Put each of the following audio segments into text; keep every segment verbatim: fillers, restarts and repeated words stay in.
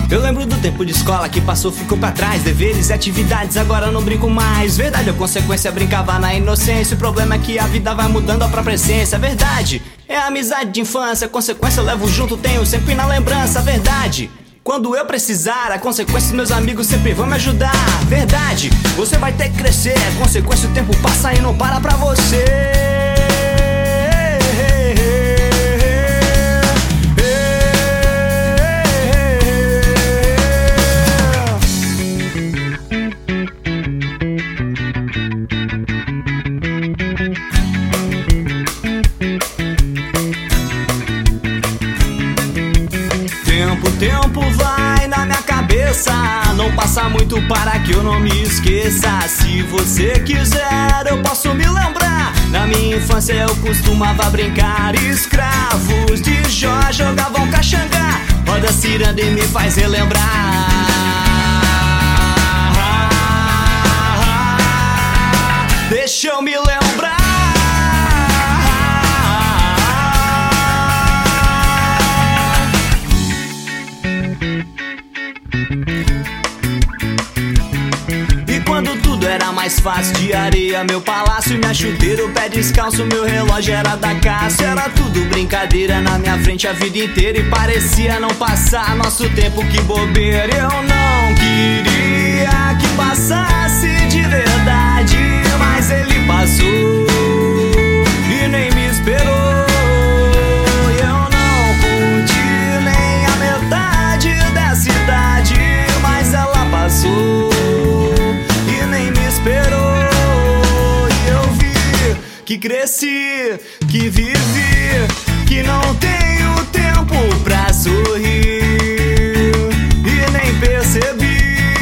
Eu lembro do tempo de escola que passou, ficou pra trás. Deveres e atividades, agora não brinco mais. Verdade ou consequência, brincava na inocência. O problema é que a vida vai mudando a própria essência. Verdade é a amizade de infância, consequência eu levo junto, tenho sempre na lembrança. Verdade, quando eu precisar, a consequência meus amigos sempre vão me ajudar. Verdade, você vai ter que crescer, a consequência o tempo passa e não para pra você. Tempo, tempo vai na minha cabeça, não passa muito para que eu não me esqueça. Se você quiser eu posso me lembrar, na minha infância eu costumava brincar. Escravos de Jó jogavam caxangá, roda ciranda e me faz relembrar. Deixa eu me lembrar. Quando tudo era mais fácil, de areia meu palácio, minha chuteira, o pé descalço, meu relógio era da Cássio. Era tudo brincadeira na minha frente a vida inteira, e parecia não passar nosso tempo, que bobeira. Eu não queria que passasse de verdade, mas ele passou e nem me esperou. Eu não curti nem a metade dessa idade, mas ela passou e eu vi que cresci, que vivi, que não tenho tempo pra sorrir e nem percebi.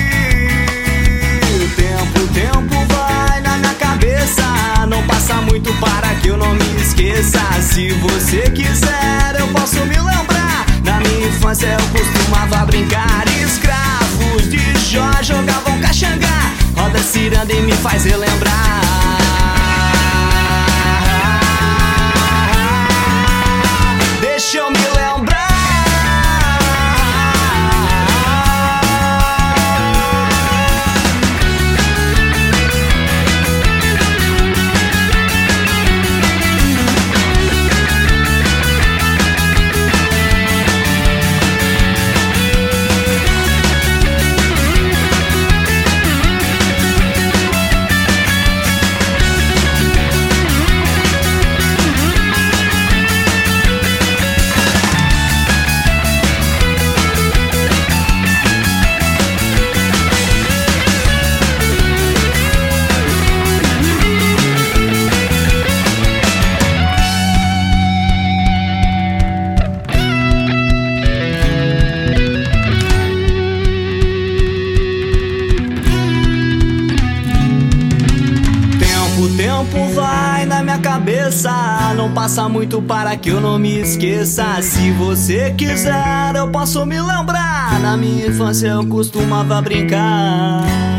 O tempo, o tempo vai na minha cabeça, não passa muito para que eu não me esqueça. Se você quiser eu posso me lembrar, na minha infância eu costumava brincar. Escravos de Jó jogavam caxangá, roda ciranda e me faz relembrar. Deixa eu me lembrar. O tempo vai na minha cabeça, não passa muito para que eu não me esqueça. Se você quiser eu posso me lembrar, na minha infância eu costumava brincar.